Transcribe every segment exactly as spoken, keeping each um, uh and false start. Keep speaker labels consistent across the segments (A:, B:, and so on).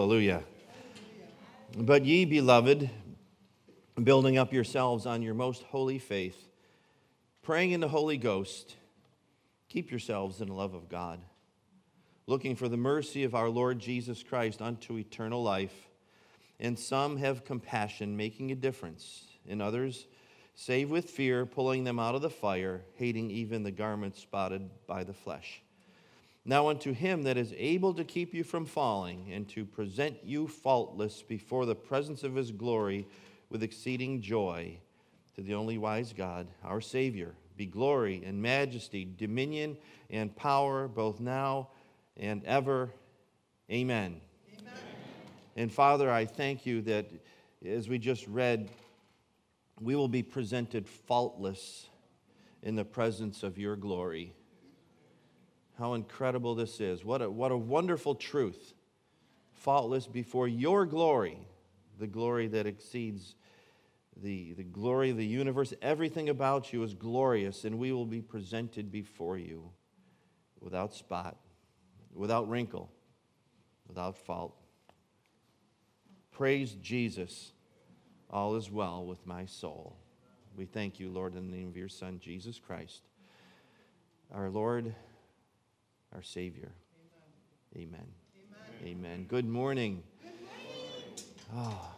A: Hallelujah. But ye, beloved, building up yourselves on your most holy faith, praying in the Holy Ghost, keep yourselves in the love of God, looking for the mercy of our Lord Jesus Christ unto eternal life. And some have compassion, making a difference. And others save with fear, pulling them out of the fire, hating even the garment spotted by the flesh. Now unto him that is able to keep you from falling, and to present you faultless before the presence of his glory with exceeding joy, to the only wise God, our Savior, be glory and majesty, dominion and power, both now and ever. Amen. Amen. And Father, I thank you that as we just read, we will be presented faultless in the presence of your glory. How incredible this is. What a, what a wonderful truth. Faultless before your glory, the glory that exceeds the, the glory of the universe. Everything about you is glorious, and we will be presented before you without spot, without wrinkle, without fault. Praise Jesus. All is well with my soul. We thank you, Lord, in the name of your Son, Jesus Christ, our Lord, our Savior. Amen. Amen. Amen. Good morning. Good morning. Oh,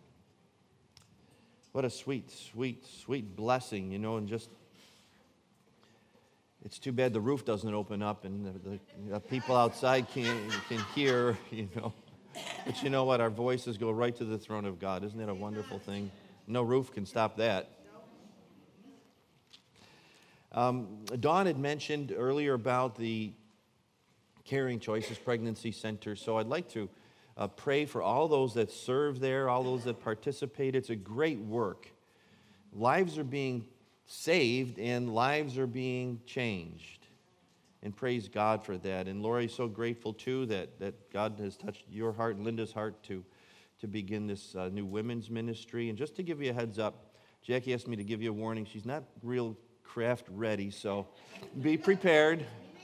A: what a sweet, sweet, sweet blessing, you know, and just, it's too bad the roof doesn't open up and the, the, the people outside can, can hear, you know. But you know what? Our voices go right to the throne of God. Isn't that a wonderful thing? No roof can stop that. Um, Dawn had mentioned earlier about the Caring Choices Pregnancy Center, so I'd like to uh, pray for all those that serve there, all those that participate. It's a great work. Lives are being saved and lives are being changed, and praise God for that. And Lori's so grateful too that, that God has touched your heart and Linda's heart to, to begin this uh, new women's ministry. And just to give you a heads up, Jackie asked me to give you a warning. She's not real craft ready, so be prepared.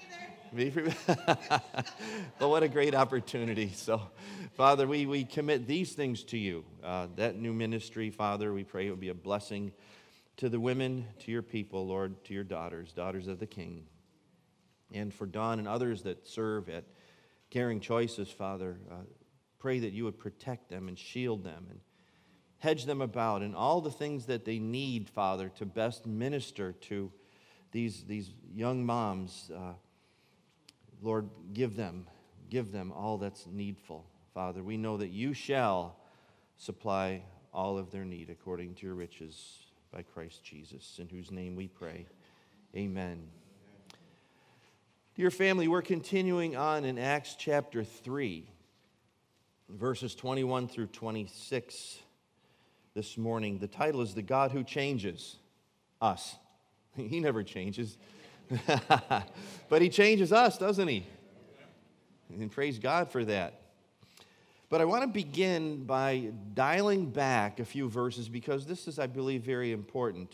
A: But what a great opportunity. So, Father, we, we commit these things to you. Uh, that new ministry, Father, we pray it will be a blessing to the women, to your people, Lord, to your daughters, daughters of the King. And for Dawn and others that serve at Caring Choices, Father, uh, pray that you would protect them and shield them and hedge them about and all the things that they need, Father, to best minister to these, these young moms. Uh, Lord, give them, give them all that's needful, Father. We know that you shall supply all of their need according to your riches by Christ Jesus, in whose name we pray. Amen. Dear family, we're continuing on in Acts chapter three, verses twenty-one through twenty-six this morning. The title is The God Who Changes Us. He never changes. But he changes us, doesn't he? And praise God for that. But I want to begin by dialing back a few verses because this is, I believe, very important.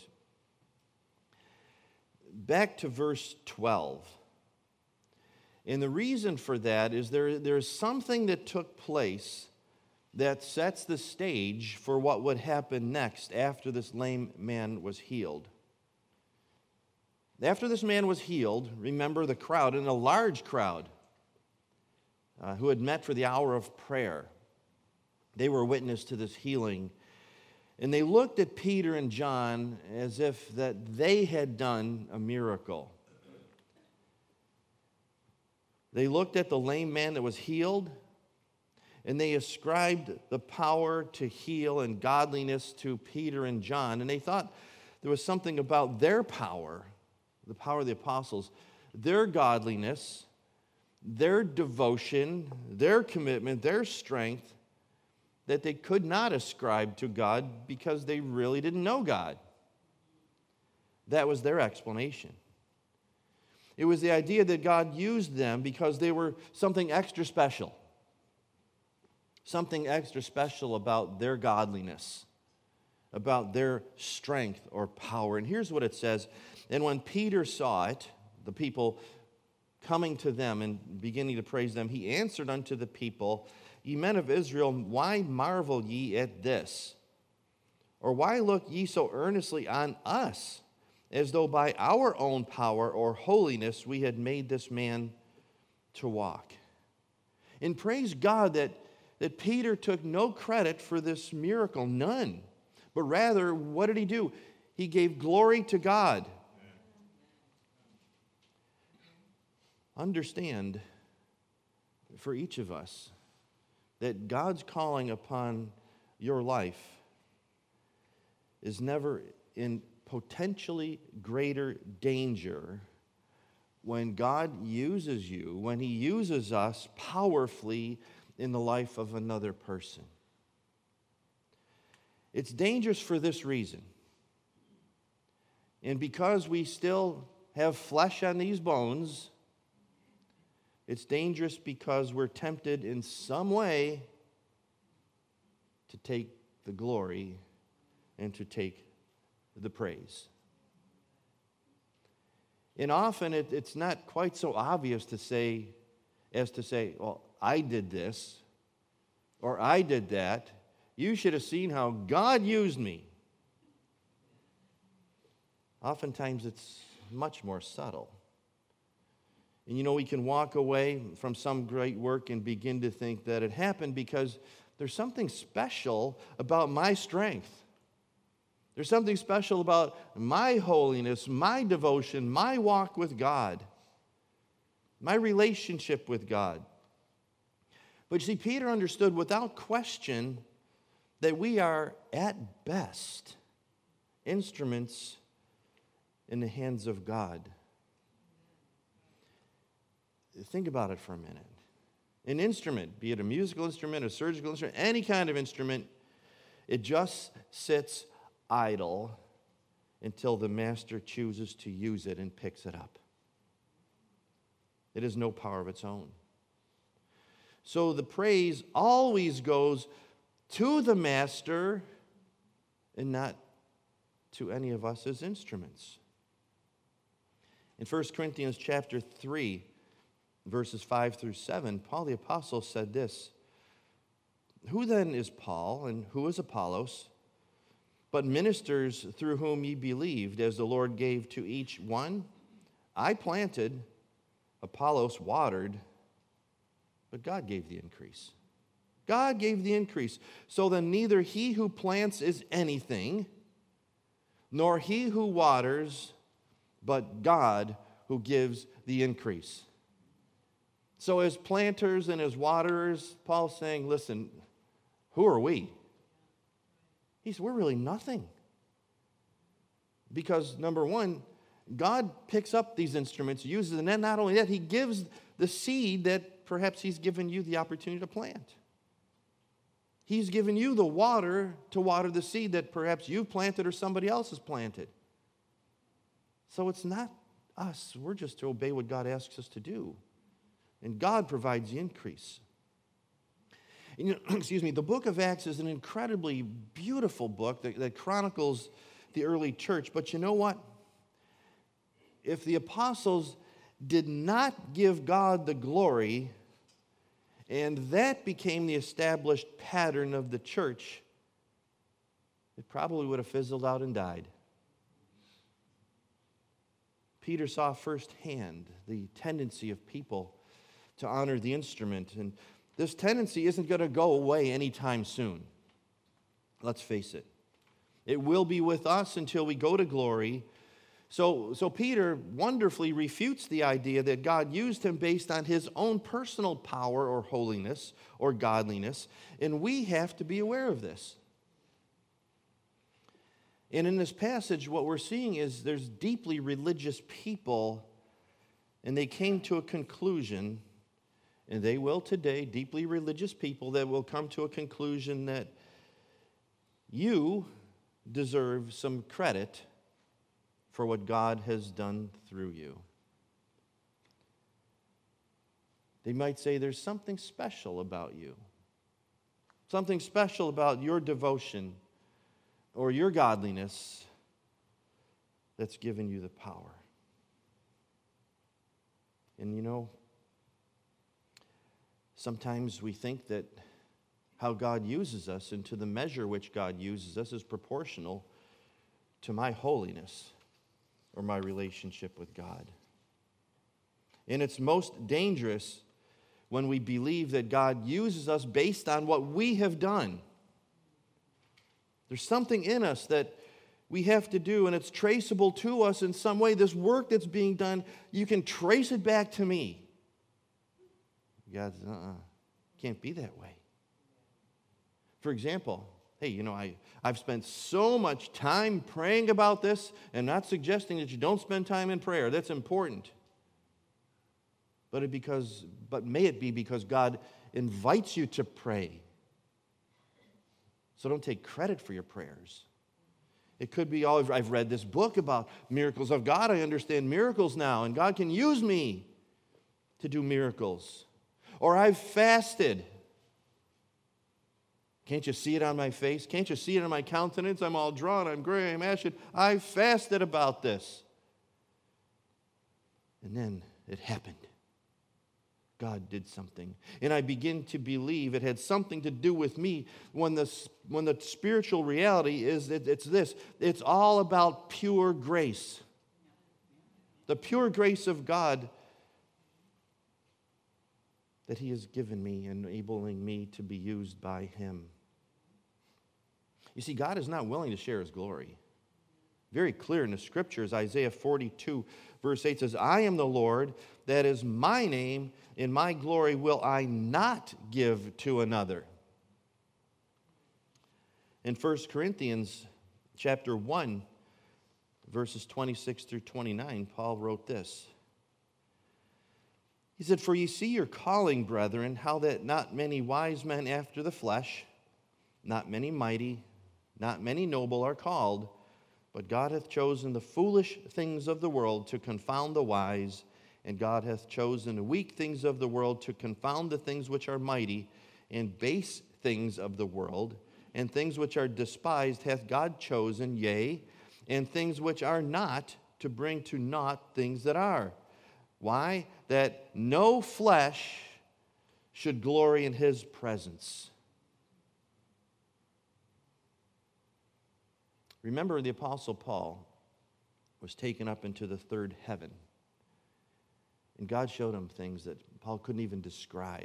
A: Back to verse twelve. And the reason for that is there, there's something that took place that sets the stage for what would happen next after this lame man was healed. After this man was healed, remember the crowd, and a large crowd uh, who had met for the hour of prayer. They were witness to this healing. And they looked at Peter and John as if that they had done a miracle. They looked at the lame man that was healed, and they ascribed the power to heal and godliness to Peter and John. And they thought there was something about their power, the power of the apostles, their godliness, their devotion, their commitment, their strength, that they could not ascribe to God because they really didn't know God. That was their explanation. It was the idea that God used them because they were something extra special. Something extra special about their godliness, about their strength or power. And here's what it says. And when Peter saw it, the people coming to them and beginning to praise them, he answered unto the people, Ye men of Israel, why marvel ye at this? Or why look ye so earnestly on us, as though by our own power or holiness we had made this man to walk? And praise God that, that Peter took no credit for this miracle, none. But rather, what did he do? He gave glory to God. Understand, for each of us, that God's calling upon your life is never in potentially greater danger when God uses you, when He uses us powerfully in the life of another person. It's dangerous for this reason. And because we still have flesh on these bones, it's dangerous because we're tempted in some way to take the glory and to take the praise. And often it, it's not quite so obvious to say, as to say, well, I did this, or I did that. You should have seen how God used me. Oftentimes it's much more subtle. And you know, we can walk away from some great work and begin to think that it happened because there's something special about my strength. There's something special about my holiness, my devotion, my walk with God, my relationship with God. But you see, Peter understood without question that we are, at best, instruments in the hands of God. Think about it for a minute. An instrument, be it a musical instrument, a surgical instrument, any kind of instrument, it just sits idle until the master chooses to use it and picks it up. It has no power of its own. So the praise always goes to the master and not to any of us as instruments. In First Corinthians chapter three, verses five through seven, Paul the Apostle said this: Who then is Paul, and who is Apollos, but ministers through whom ye believed, as the Lord gave to each one? I planted, Apollos watered, but God gave the increase. God gave the increase. So then neither he who plants is anything, nor he who waters, but God who gives the increase. So as planters and as waterers, Paul's saying, listen, who are we? He said, we're really nothing. Because number one, God picks up these instruments, uses them, and then not only that, He gives the seed that perhaps He's given you the opportunity to plant. He's given you the water to water the seed that perhaps you've planted or somebody else has planted. So it's not us. We're just to obey what God asks us to do. And God provides the increase. And, you know, excuse me, the book of Acts is an incredibly beautiful book that, that chronicles the early church. But you know what? If the apostles did not give God the glory, and that became the established pattern of the church, it probably would have fizzled out and died. Peter saw firsthand the tendency of people to honor the instrument, and this tendency isn't going to go away anytime soon. Let's face it. It will be with us until we go to glory. So, so Peter wonderfully refutes the idea that God used him based on his own personal power or holiness or godliness, and we have to be aware of this. And in this passage, what we're seeing is there's deeply religious people, and they came to a conclusion, and they will today, deeply religious people that will come to a conclusion that you deserve some credit for what God has done through you. They might say there's something special about you, something special about your devotion or your godliness that's given you the power. And you know, sometimes we think that how God uses us, and to the measure which God uses us is proportional to my holiness or my relationship with God. And it's most dangerous when we believe that God uses us based on what we have done. There's something in us that we have to do, and it's traceable to us in some way. This work that's being done, you can trace it back to me. God says, uh-uh, can't be that way. For example, hey, you know, I, I've spent so much time praying about this, and not suggesting that you don't spend time in prayer. That's important. But, it because, but may it be because God invites you to pray. So don't take credit for your prayers. It could be, oh, I've read this book about miracles of God. I understand miracles now, and God can use me to do miracles. Or I've fasted. Can't you see it on my face? Can't you see it on my countenance? I'm all drawn, I'm gray, I'm ashen. I fasted about this. And then it happened. God did something. And I begin to believe it had something to do with me when the, when the spiritual reality is that it's this. It's all about pure grace. The pure grace of God that He has given me, enabling me to be used by Him. You see, God is not willing to share His glory. Very clear in the Scriptures, Isaiah forty-two, verse eight says, I am the Lord, that is my name, in my glory will I not give to another. In First Corinthians chapter one, verses twenty-six through twenty-nine, Paul wrote this. He said, For ye see your calling, brethren, how that not many wise men after the flesh, not many mighty, not many noble are called, but God hath chosen the foolish things of the world to confound the wise, and God hath chosen the weak things of the world to confound the things which are mighty, and base things of the world, and things which are despised hath God chosen, yea, and things which are not, to bring to naught things that are. Why? That no flesh should glory in His presence. Remember, the Apostle Paul was taken up into the third heaven. And God showed him things that Paul couldn't even describe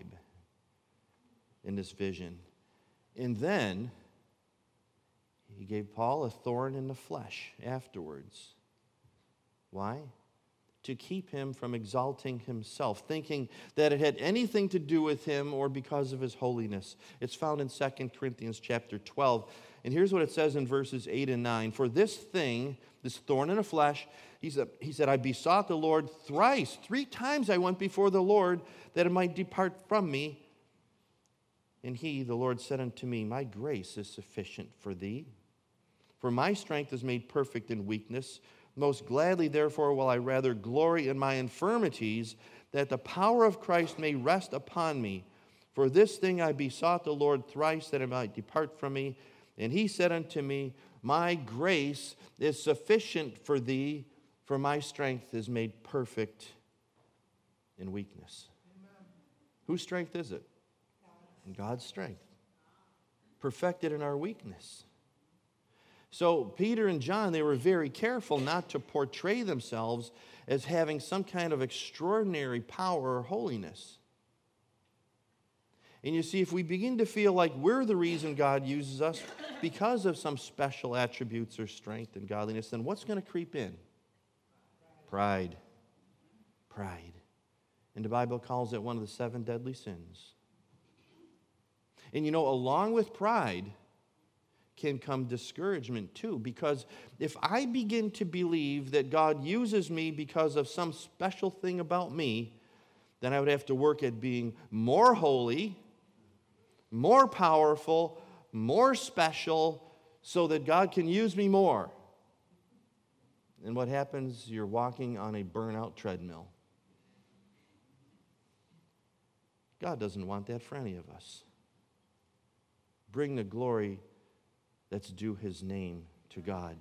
A: in this vision. And then He gave Paul a thorn in the flesh afterwards. Why? To keep him from exalting himself, thinking that it had anything to do with him or because of his holiness. It's found in Second Corinthians chapter twelve. And here's what it says in verses eight and nine. For this thing, this thorn in the flesh, he said, he said, I besought the Lord thrice. Three times I went before the Lord that it might depart from me. And He, the Lord, said unto me, My grace is sufficient for thee. For my strength is made perfect in weakness. Most gladly, therefore, will I rather glory in my infirmities, that the power of Christ may rest upon me. For this thing I besought the Lord thrice, that it might depart from me. And He said unto me, My grace is sufficient for thee, for my strength is made perfect in weakness. Amen. Whose strength is it? God. God's strength. Perfected in our weakness. So Peter and John, they were very careful not to portray themselves as having some kind of extraordinary power or holiness. And you see, if we begin to feel like we're the reason God uses us because of some special attributes or strength and godliness, then what's going to creep in? Pride. Pride. And the Bible calls it one of the seven deadly sins. And you know, along with pride can come discouragement too, because if I begin to believe that God uses me because of some special thing about me, then I would have to work at being more holy, more powerful, more special, so that God can use me more. And what happens? You're walking on a burnout treadmill. God doesn't want that for any of us. Bring the glory that's due His name to God.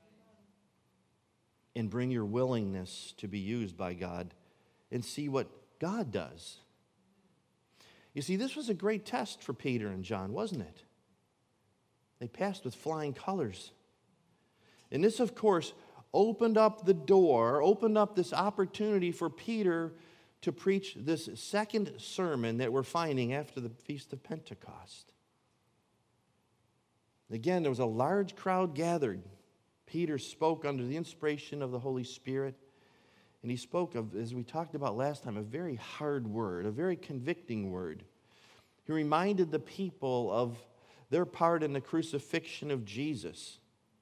A: And bring your willingness to be used by God and see what God does. You see, this was a great test for Peter and John, wasn't it? They passed with flying colors. And this, of course, opened up the door, opened up this opportunity for Peter to preach this second sermon that we're finding after the Feast of Pentecost. Again, there was a large crowd gathered. Peter spoke under the inspiration of the Holy Spirit. And he spoke of, as we talked about last time, a very hard word, a very convicting word. He reminded the people of their part in the crucifixion of Jesus.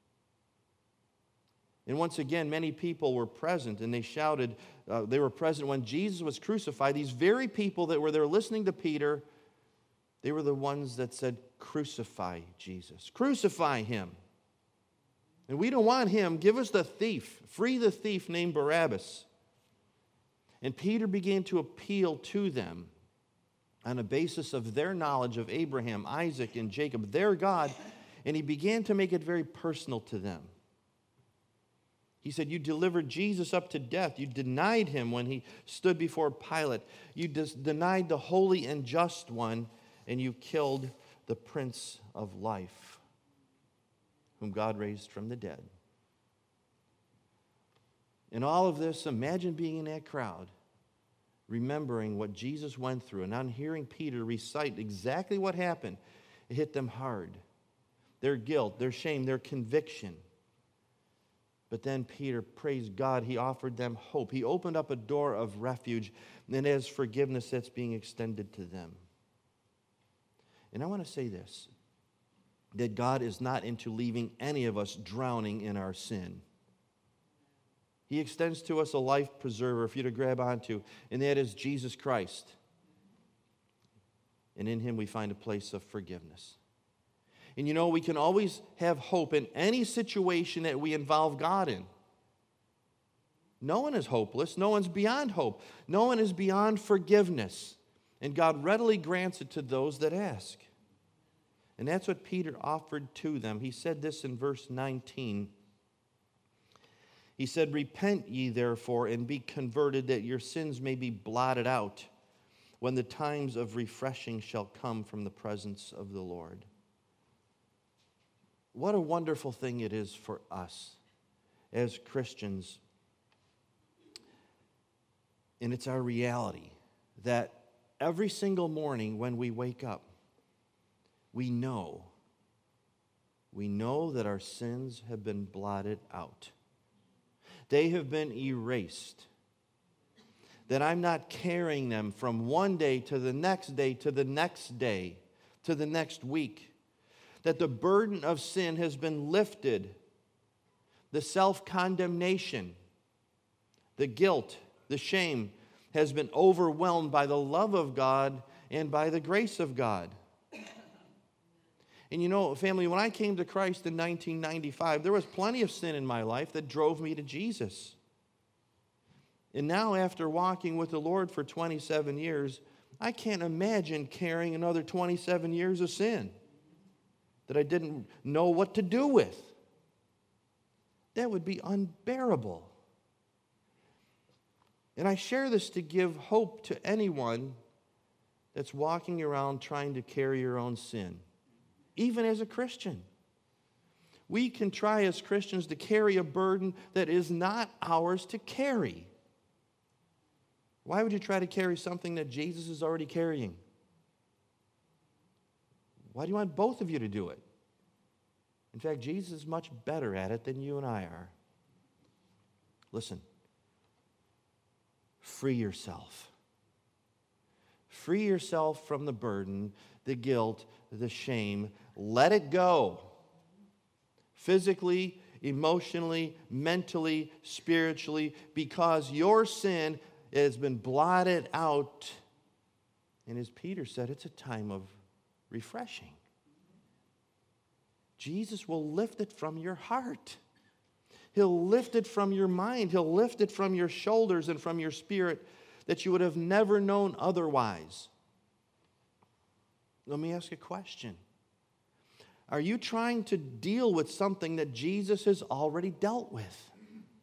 A: And once again, many people were present, and they shouted, uh, they were present when Jesus was crucified. These very people that were there listening to Peter, they were the ones that said, "Crucify Jesus. Crucify him. And we don't want him. Give us the thief. Free the thief named Barabbas." And Peter began to appeal to them on the basis of their knowledge of Abraham, Isaac, and Jacob, their God, and he began to make it very personal to them. He said, "You delivered Jesus up to death. You denied him when he stood before Pilate. You dis- denied the holy and just one, and you killed the Prince of Life, whom God raised from the dead." In all of this, imagine being in that crowd, remembering what Jesus went through, and on hearing Peter recite exactly what happened, it hit them hard. Their guilt, their shame, their conviction. But then Peter, praise God, he offered them hope. He opened up a door of refuge, and as forgiveness that's being extended to them. And I want to say this, that God is not into leaving any of us drowning in our sin. He extends to us a life preserver for you to grab onto, and that is Jesus Christ. And in him we find a place of forgiveness. And you know, we can always have hope in any situation that we involve God in. No one is hopeless. No one's beyond hope. No one is beyond forgiveness. And God readily grants it to those that ask. And that's what Peter offered to them. He said this in verse nineteen. He said, "Repent ye therefore, and be converted, that your sins may be blotted out, when the times of refreshing shall come from the presence of the Lord." What a wonderful thing it is for us as Christians. And it's our reality that every single morning when we wake up, we know, we know that our sins have been blotted out. They have been erased. That I'm not carrying them from one day to the next day, to the next day, to the next week. That the burden of sin has been lifted. The self-condemnation, the guilt, the shame has been overwhelmed by the love of God and by the grace of God. And you know, family, when I came to Christ in nineteen ninety-five, there was plenty of sin in my life that drove me to Jesus. And now, after walking with the Lord for twenty-seven years, I can't imagine carrying another twenty-seven years of sin that I didn't know what to do with. That would be unbearable. And I share this to give hope to anyone that's walking around trying to carry your own sin. Even as a Christian. We can try as Christians to carry a burden that is not ours to carry. Why would you try to carry something that Jesus is already carrying? Why do you want both of you to do it? In fact, Jesus is much better at it than you and I are. Listen. Free yourself. Free yourself from the burden, the guilt, the shame. Let it go. Physically, emotionally, mentally, spiritually, because your sin has been blotted out. And as Peter said, it's a time of refreshing. Jesus will lift it from your heart. He'll lift it from your mind. He'll lift it from your shoulders and from your spirit that you would have never known otherwise. Let me ask a question. Are you trying to deal with something that Jesus has already dealt with?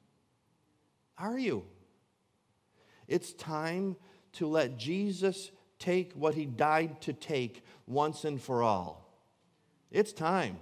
A: Are you? It's time to let Jesus take what he died to take once and for all. It's time.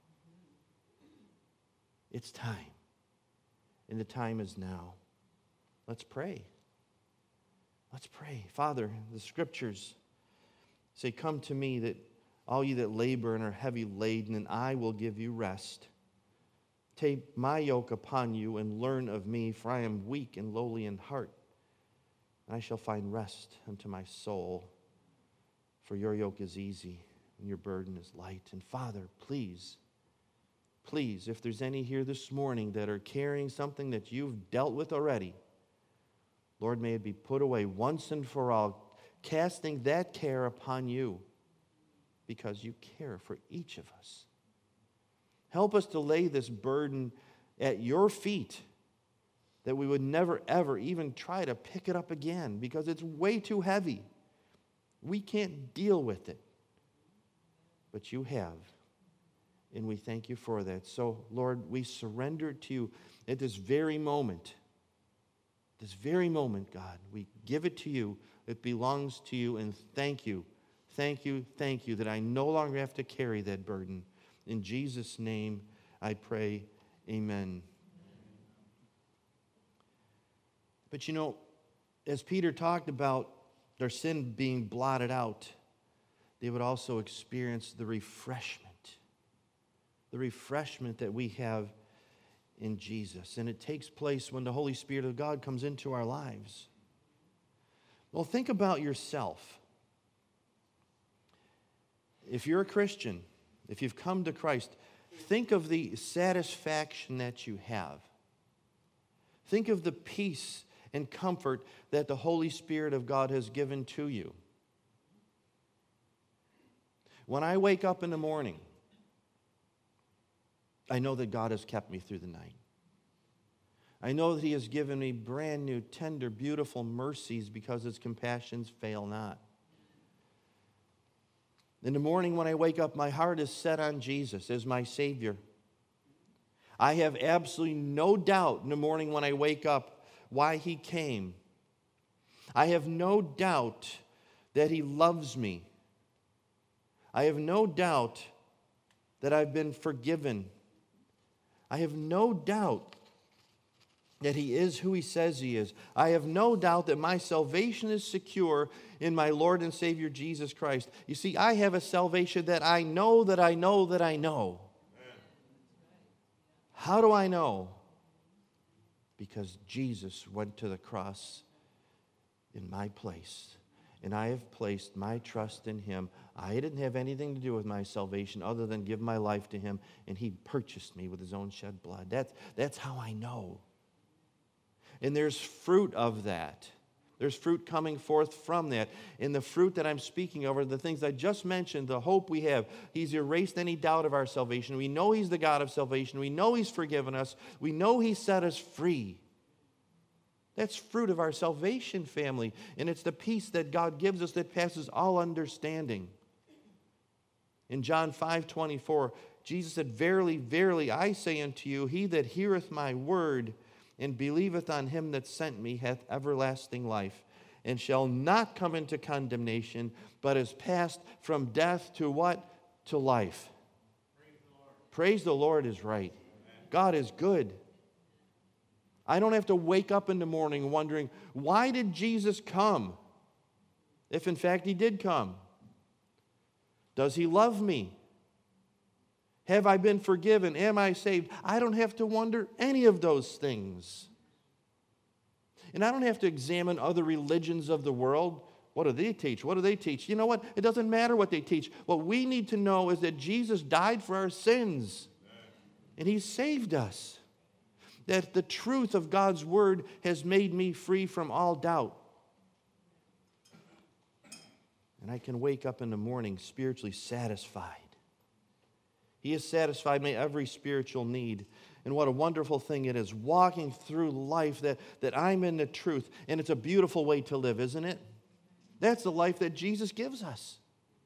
A: It's time. And the time is now. Let's pray. Let's pray. Father, the scriptures say, come to me, that all you that labor and are heavy laden, and I will give you rest. Take my yoke upon you and learn of me, for I am weak and lowly in heart, and I shall find rest unto my soul. For your yoke is easy and your burden is light. And Father, please, please, if there's any here this morning that are carrying something that you've dealt with already, Lord, may it be put away once and for all, casting that care upon you, because you care for each of us. Help us to lay this burden at your feet, that we would never, ever even try to pick it up again, because it's way too heavy. We can't deal with it. But you have, and we thank you for that. So, Lord, we surrender it to you at this very moment. This very moment, God, we give it to you. It belongs to you, and thank you. Thank you, thank you that I no longer have to carry that burden. In Jesus' name I pray, amen. But you know, as Peter talked about their sin being blotted out, they would also experience the refreshment. The refreshment that we have in Jesus. And it takes place when the Holy Spirit of God comes into our lives. Well, think about yourself. If you're a Christian, if you've come to Christ, think of the satisfaction that you have. Think of the peace and comfort that the Holy Spirit of God has given to you. When I wake up in the morning, I know that God has kept me through the night. I know that He has given me brand new, tender, beautiful mercies, because His compassions fail not. In the morning when I wake up, my heart is set on Jesus as my Savior. I have absolutely no doubt in the morning when I wake up why He came. I have no doubt that He loves me. I have no doubt that I've been forgiven. I have no doubt that He is who He says He is. I have no doubt that my salvation is secure in my Lord and Savior Jesus Christ. You see, I have a salvation that I know that I know that I know. Amen. How do I know? Because Jesus went to the cross in my place, and I have placed my trust in Him. I didn't have anything to do with my salvation other than give my life to Him, and He purchased me with His own shed blood. That's, that's how I know. And there's fruit of that. There's fruit coming forth from that. And the fruit that I'm speaking of are the things I just mentioned, the hope we have. He's erased any doubt of our salvation. We know He's the God of salvation. We know He's forgiven us. We know He set us free. That's fruit of our salvation, family. And it's the peace that God gives us that passes all understanding. In John five twenty-four, Jesus said, Verily, verily, I say unto you, he that heareth my word and believeth on Him that sent me hath everlasting life, and shall not come into condemnation, but is passed from death to what? To life. Praise the Lord, Praise the Lord is right. Amen. God is good. I don't have to wake up in the morning wondering, why did Jesus come? If in fact He did come. Does He love me? Have I been forgiven? Am I saved? I don't have to wonder any of those things. And I don't have to examine other religions of the world. What do they teach? What do they teach? You know what? It doesn't matter what they teach. What we need to know is that Jesus died for our sins. And He saved us. That the truth of God's word has made me free from all doubt. And I can wake up in the morning spiritually satisfied. He has satisfied my every spiritual need. And what a wonderful thing it is, walking through life that, that I'm in the truth. And it's a beautiful way to live, isn't it? That's the life that Jesus gives us.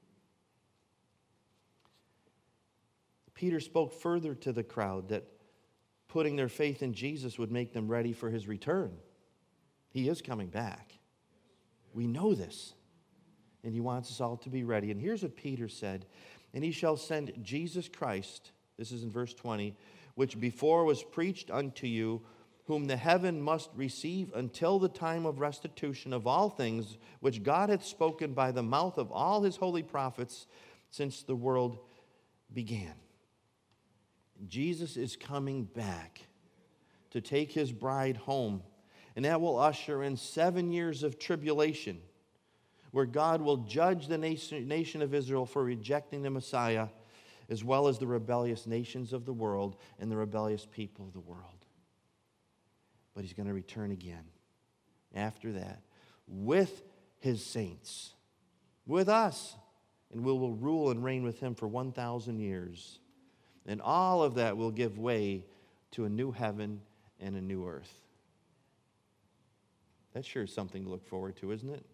A: Peter spoke further to the crowd that putting their faith in Jesus would make them ready for His return. He is coming back. We know this. and he wants us all to be ready. And here's what Peter said, and he shall send Jesus Christ, this is in verse twenty, which before was preached unto you, whom the heaven must receive until the time of restitution of all things, which God hath spoken by the mouth of all his holy prophets since the world began. Jesus is coming back to take his bride home, and that will usher in seven years of tribulation, where God will judge the nation of Israel for rejecting the Messiah, as well as the rebellious nations of the world and the rebellious people of the world. But he's going to return again after that with his saints, with us, and we will rule and reign with him for one thousand years. And all of that will give way to a new heaven and a new earth. That sure is something to look forward to, isn't it?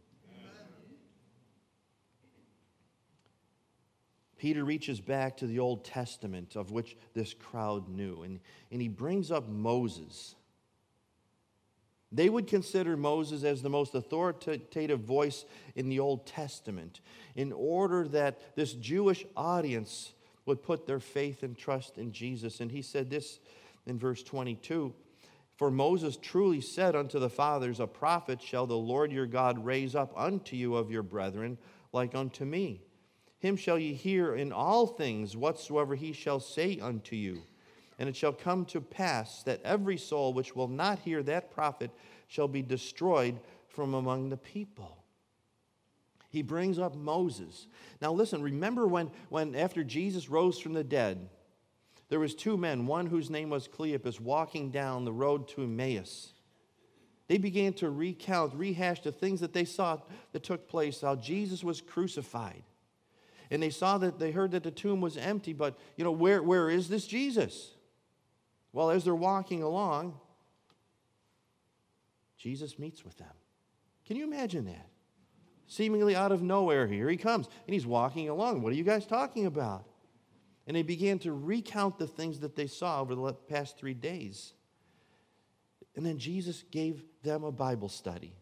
A: Peter reaches back to the Old Testament, of which this crowd knew, and, and he brings up Moses. They would consider Moses as the most authoritative voice in the Old Testament, in order that this Jewish audience would put their faith and trust in Jesus. And he said this in verse twenty-two, for Moses truly said unto the fathers, a prophet shall the Lord your God raise up unto you of your brethren, like unto me. Him shall ye hear in all things whatsoever he shall say unto you. And it shall come to pass that every soul which will not hear that prophet shall be destroyed from among the people. He brings up Moses. Now listen, remember when, when after Jesus rose from the dead, there was two men, one whose name was Cleopas, walking down the road to Emmaus. They began to recount, rehash the things that they saw that took place, how Jesus was crucified. And they saw that, they heard that the tomb was empty, but, you know, where, where is this Jesus? Well, as they're walking along, Jesus meets with them. Can you imagine that? Seemingly out of nowhere, here he comes, and he's walking along. What are you guys talking about? And they began to recount the things that they saw over the past three days. And then Jesus gave them a Bible study,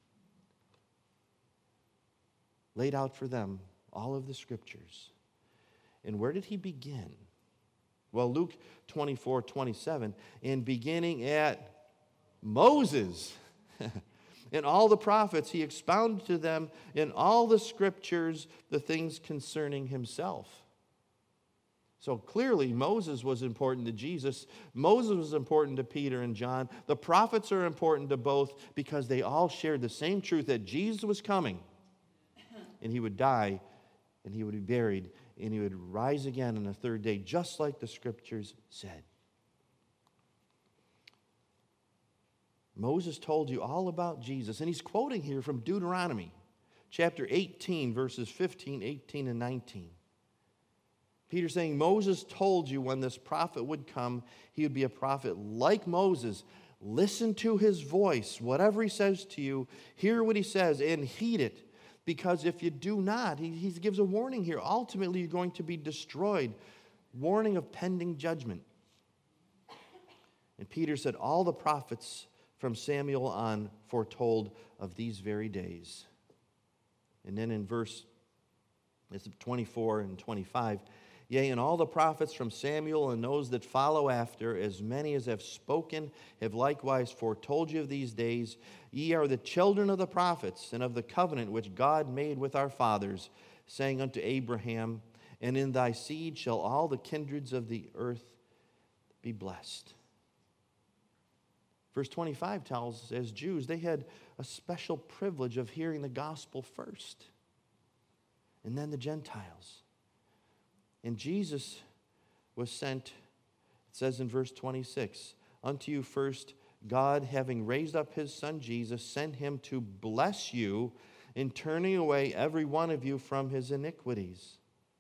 A: laid out for them all of the scriptures. And where did he begin? Well, Luke twenty-four twenty-seven, and beginning at Moses and all the prophets, he expounded to them in all the scriptures the things concerning himself. So clearly, Moses was important to Jesus. Moses was important to Peter and John. The prophets are important to both because they all shared the same truth, that Jesus was coming, and he would die, and he would be buried, and he would rise again on the third day, just like the scriptures said. Moses told you all about Jesus, and he's quoting here from Deuteronomy, chapter eighteen, verses fifteen, eighteen, and nineteen. Peter's saying, Moses told you when this prophet would come, he would be a prophet like Moses. Listen to his voice. Whatever he says to you, hear what he says and heed it. Because if you do not, he, he gives a warning here. Ultimately, you're going to be destroyed. Warning of pending judgment. And Peter said, all the prophets from Samuel on foretold of these very days. And then in verse twenty-four and twenty-five, yea, and all the prophets from Samuel and those that follow after, as many as have spoken, have likewise foretold you of these days. Ye are the children of the prophets and of the covenant which God made with our fathers, saying unto Abraham, and in thy seed shall all the kindreds of the earth be blessed. Verse twenty-five tells us, as Jews, they had a special privilege of hearing the gospel first, and then the Gentiles. And Jesus was sent, it says in verse twenty-six, unto you first, God, having raised up his son Jesus, sent him to bless you in turning away every one of you from his iniquities.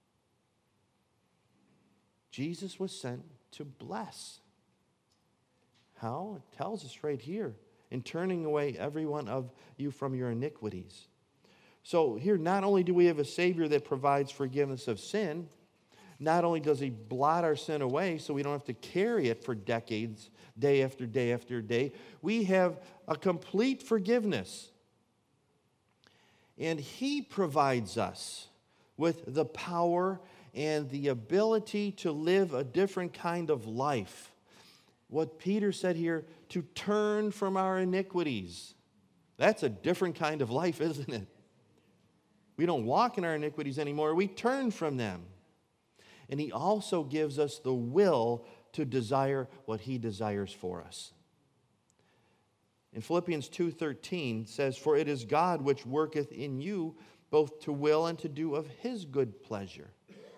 A: Jesus was sent to bless. How? It tells us right here, in turning away every one of you from your iniquities. So here, not only do we have a Savior that provides forgiveness of sin, not only does he blot our sin away so we don't have to carry it for decades, day after day after day, we have a complete forgiveness. And He provides us with the power and the ability to live a different kind of life. What Peter said here, to turn from our iniquities. That's a different kind of life, isn't it? We don't walk in our iniquities anymore. We turn from them. And He also gives us the will to desire what He desires for us. In Philippians two thirteen says, "For it is God which worketh in you both to will and to do of His good pleasure."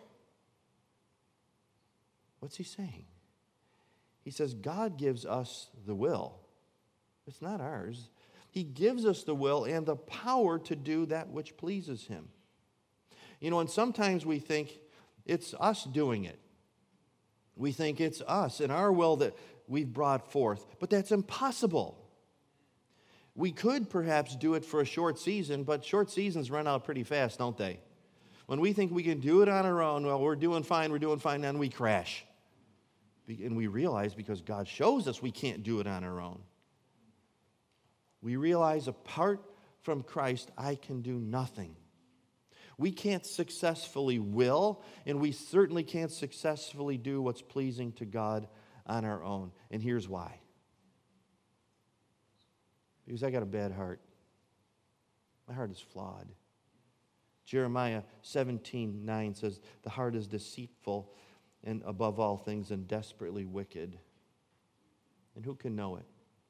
A: What's he saying? He says God gives us the will. It's not ours. He gives us the will and the power to do that which pleases Him. You know, and sometimes we think it's us doing it. We think it's us and our will that we've brought forth, but that's impossible. We could perhaps do it for a short season, but short seasons run out pretty fast, don't they? When we think we can do it on our own, well, we're doing fine, we're doing fine, then we crash. And we realize because God shows us we can't do it on our own. We realize apart from Christ, I can do nothing. We can't successfully will, and we certainly can't successfully do what's pleasing to God on our own. And here's why. Because I got a bad heart. My heart is flawed. Jeremiah seventeen nine says, "The heart is deceitful and above all things and desperately wicked. And who can know it?"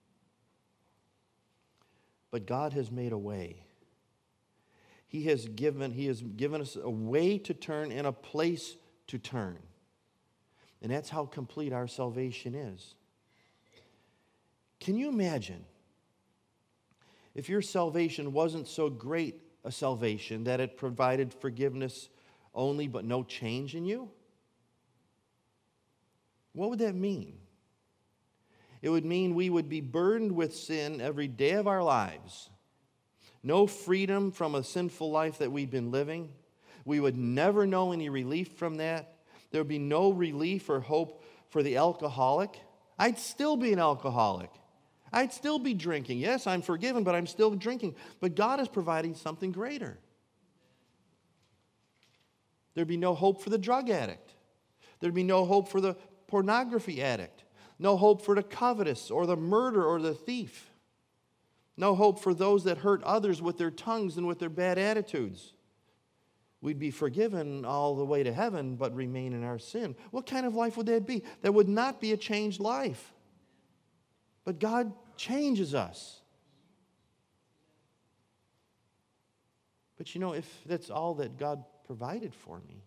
A: But God has made a way. He has given, he has given us a way to turn and a place to turn. And that's how complete our salvation is. Can you imagine if your salvation wasn't so great a salvation that it provided forgiveness only but no change in you? What would that mean? It would mean we would be burdened with sin every day of our lives. No freedom from a sinful life that we've been living. We would never know any relief from that. There would be no relief or hope for the alcoholic. I'd still be an alcoholic. I'd still be drinking. Yes, I'm forgiven, but I'm still drinking. But God is providing something greater. There'd be no hope for the drug addict. There'd be no hope for the pornography addict. No hope for the covetous or the murderer or the thief. No hope for those that hurt others with their tongues and with their bad attitudes. We'd be forgiven all the way to heaven, but remain in our sin. What kind of life would that be? That would not be a changed life. But God changes us. But you know, if that's all that God provided for me,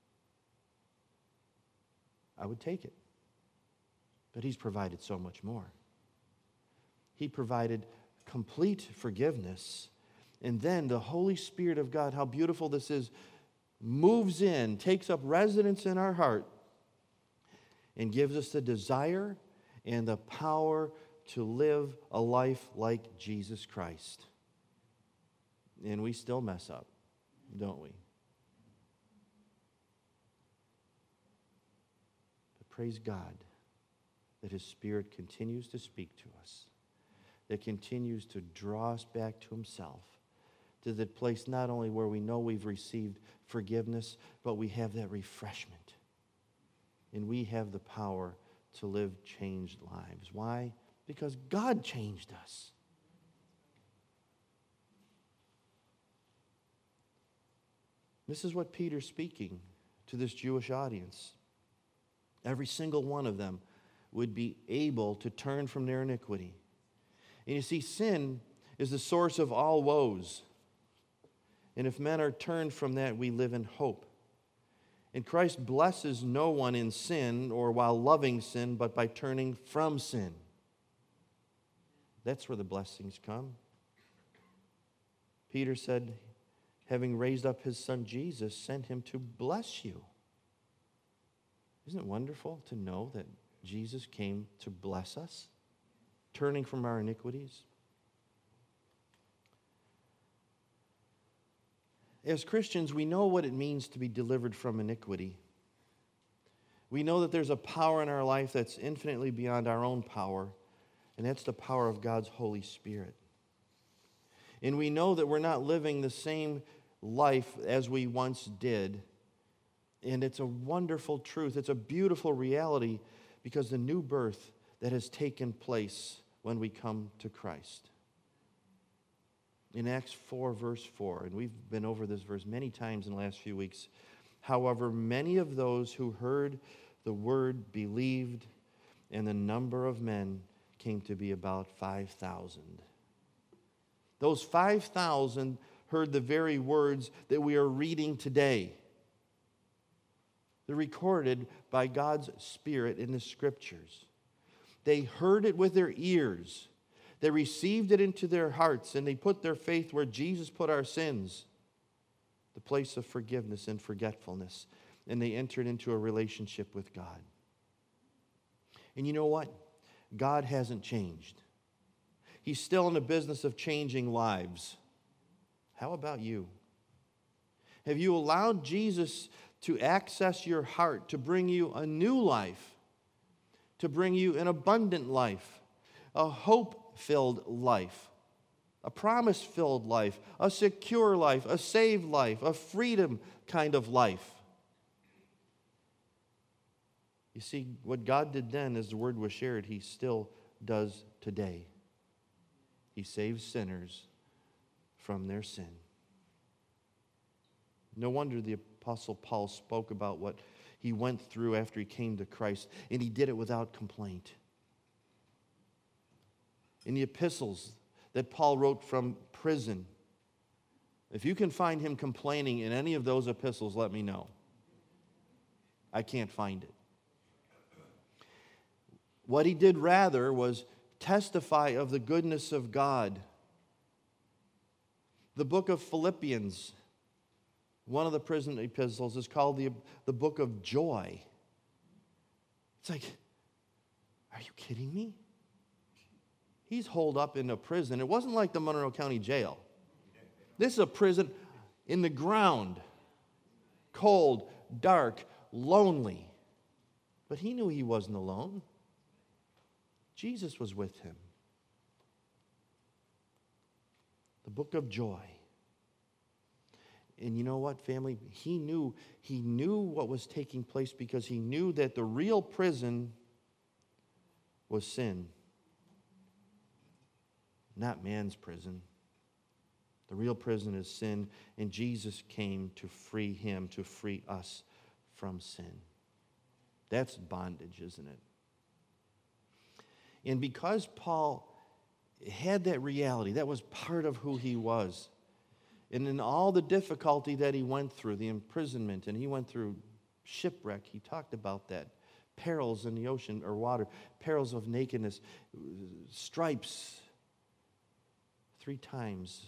A: I would take it. But He's provided so much more. He provided complete forgiveness. And then the Holy Spirit of God, how beautiful this is, moves in, takes up residence in our heart, and gives us the desire and the power to live a life like Jesus Christ. And we still mess up, don't we? But praise God that His Spirit continues to speak to us, that continues to draw us back to Himself, to the place not only where we know we've received forgiveness, but we have that refreshment. And we have the power to live changed lives. Why? Because God changed us. This is what Peter's speaking to this Jewish audience. Every single one of them would be able to turn from their iniquity. And you see, sin is the source of all woes. And if men are turned from that, we live in hope. And Christ blesses no one in sin or while loving sin, but by turning from sin. That's where the blessings come. Peter said, having raised up his son Jesus, sent him to bless you. Isn't it wonderful to know that Jesus came to bless us, turning from our iniquities? As Christians, we know what it means to be delivered from iniquity. We know that there's a power in our life that's infinitely beyond our own power, and that's the power of God's Holy Spirit. And we know that we're not living the same life as we once did. And it's a wonderful truth. It's a beautiful reality because the new birth that has taken place when we come to Christ. In Acts four, verse four, and we've been over this verse many times in the last few weeks. However, many of those who heard the word believed, and the number of men came to be about five thousand. Those five thousand heard the very words that we are reading today. They're recorded by God's Spirit in the Scriptures. They heard it with their ears. They received it into their hearts, and they put their faith where Jesus put our sins, the place of forgiveness and forgetfulness, and they entered into a relationship with God. And you know what? God hasn't changed. He's still in the business of changing lives. How about you? Have you allowed Jesus to access your heart, to bring you a new life, to bring you an abundant life, a hope-filled life, a promise-filled life, a secure life, a saved life, a freedom kind of life? You see, what God did then, as the word was shared, He still does today. He saves sinners from their sin. No wonder the Apostle Paul spoke about what he went through after he came to Christ, and he did it without complaint. In the epistles that Paul wrote from prison, if you can find him complaining in any of those epistles, let me know. I can't find it. What he did rather was testify of the goodness of God. The book of Philippians, one of the prison epistles, is called the, the book of joy. It's like, are you kidding me? He's holed up in a prison. It wasn't like the Monroe County Jail. This is a prison in the ground, cold, dark, lonely. But he knew he wasn't alone. Jesus was with him. The book of joy. And you know what, family? He knew, he knew what was taking place because he knew that the real prison was sin. Not man's prison. The real prison is sin, and Jesus came to free him, to free us from sin. That's bondage, isn't it? And because Paul had that reality, that was part of who he was. And in all the difficulty that he went through, the imprisonment, and he went through shipwreck, he talked about that. Perils in the ocean or water, perils of nakedness, stripes, three times,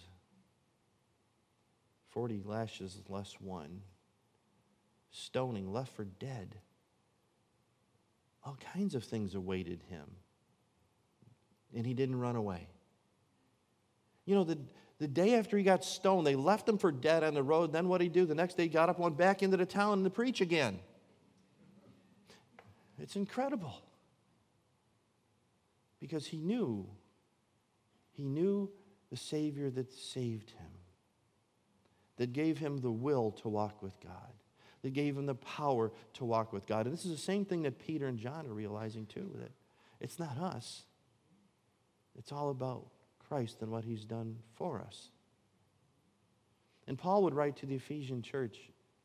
A: forty lashes less one, stoning, left for dead. All kinds of things awaited him. And he didn't run away. You know, the, the day after he got stoned, they left him for dead on the road. Then what did he do? The next day he got up and went back into the town to preach again. It's incredible. Because he knew, he knew the Savior that saved him, that gave him the will to walk with God, that gave him the power to walk with God. And this is the same thing that Peter and John are realizing too, that it's not us. It's all about Christ and what he's done for us. And Paul would write to the Ephesian church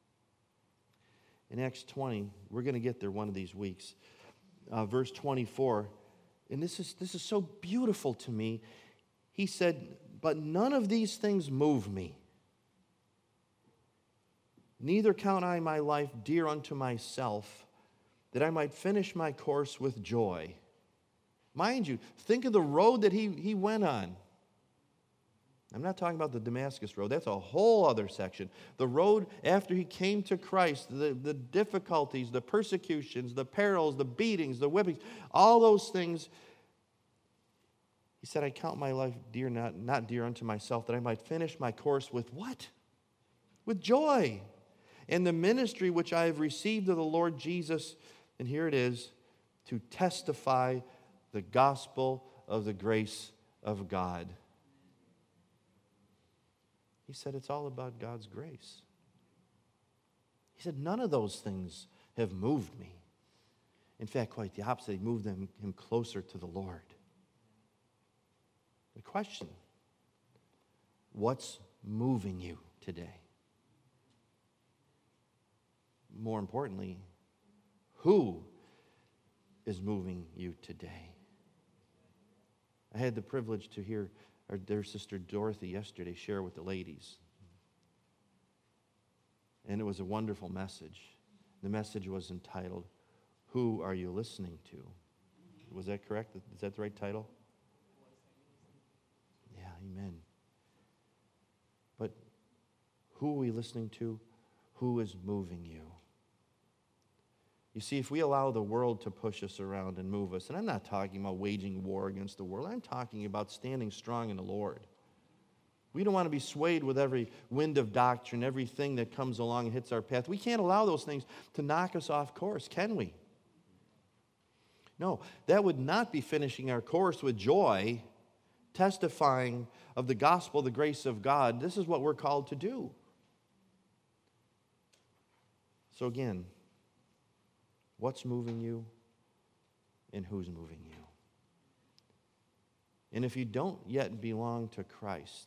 A: in Acts twenty. We're going to get there one of these weeks. Uh, verse twenty-four. And this is, this is so beautiful to me. He said, "But none of these things move me. Neither count I my life dear unto myself, that I might finish my course with joy." Mind you, think of the road that he, he went on. I'm not talking about the Damascus road. That's a whole other section. The road after he came to Christ, the, the difficulties, the persecutions, the perils, the beatings, the whippings, all those things. He said, "I count my life dear, not, not dear unto myself, that I might finish my course with" what? With joy. "And the ministry which I have received of the Lord Jesus," and here it is, "to testify the gospel of the grace of God." He said, it's all about God's grace. He said, none of those things have moved me. In fact, quite the opposite. They moved him, him closer to the Lord. The question, what's moving you today? More importantly, who is moving you today? I had the privilege to hear our dear sister Dorothy yesterday share with the ladies. And it was a wonderful message. The message was entitled, Who Are You Listening To? Was that correct? Is that the right title? Yeah, amen. But who are we listening to? Who is moving you? You see, if we allow the world to push us around and move us, and I'm not talking about waging war against the world, I'm talking about standing strong in the Lord. We don't want to be swayed with every wind of doctrine, everything that comes along and hits our path. We can't allow those things to knock us off course, can we? No, that would not be finishing our course with joy, testifying of the gospel, the grace of God. This is what we're called to do. So again, what's moving you and who's moving you? And if you don't yet belong to Christ,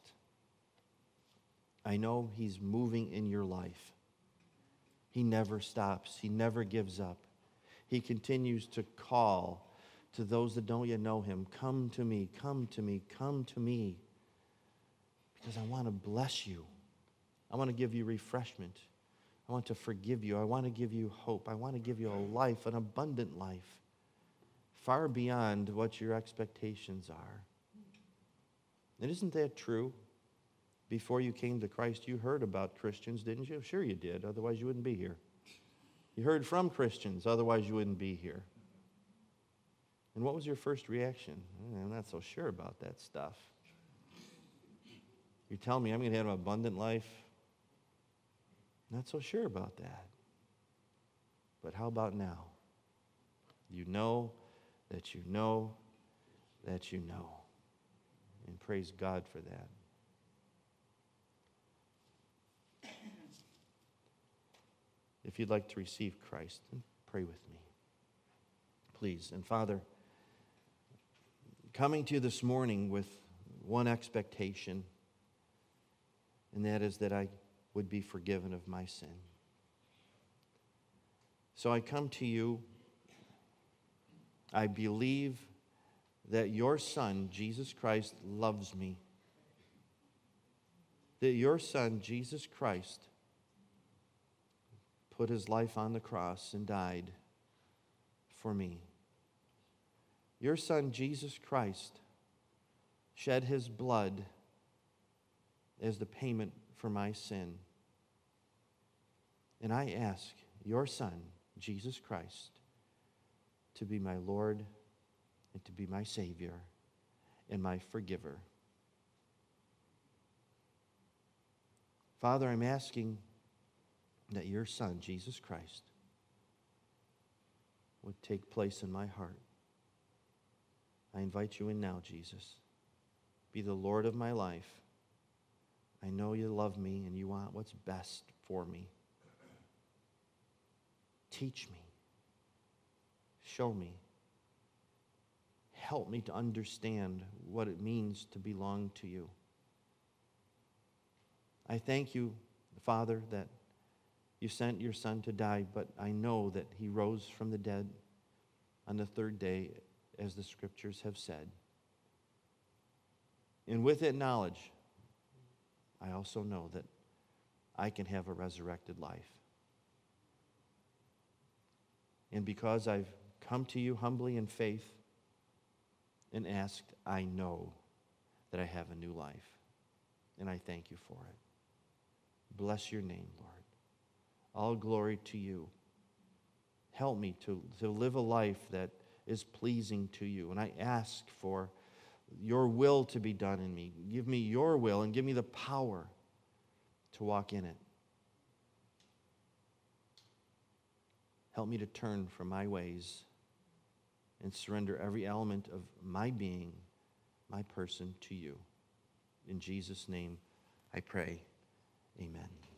A: I know He's moving in your life. He never stops. He never gives up. He continues to call to those that don't yet know Him, come to me, come to me, come to me, because I want to bless you. I want to give you refreshment. I want to forgive you. I want to give you hope. I want to give you a life, an abundant life, far beyond what your expectations are. And isn't that true? Before you came to Christ, you heard about Christians, didn't you? Sure you did, otherwise you wouldn't be here. You heard from Christians, otherwise you wouldn't be here. And what was your first reaction? I'm not so sure about that stuff. You're telling me I'm going to have an abundant life? Not so sure about that. But how about now? You know that you know that you know. And praise God for that. If you'd like to receive Christ, then pray with me. Please. And Father, coming to you this morning with one expectation, and that is that I would be forgiven of my sin. So I come to you. I believe that your Son, Jesus Christ, loves me. That your Son, Jesus Christ, put his life on the cross and died for me. Your Son, Jesus Christ, shed his blood as the payment for my sin. And I ask your Son, Jesus Christ, to be my Lord and to be my Savior and my forgiver. Father, I'm asking that your Son, Jesus Christ, would take place in my heart. I invite you in now, Jesus. Be the Lord of my life. I know you love me and you want what's best for me. Teach me. Show me. Help me to understand what it means to belong to you. I thank you, Father, that you sent your Son to die, but I know that he rose from the dead on the third day, as the Scriptures have said. And with that knowledge, I also know that I can have a resurrected life. And because I've come to you humbly in faith and asked, I know that I have a new life. And I thank you for it. Bless your name, Lord. All glory to you. Help me to, to live a life that is pleasing to you. And I ask for your will to be done in me. Give me your will and give me the power to walk in it. Help me to turn from my ways and surrender every element of my being, my person, to you. In Jesus' name I pray. Amen.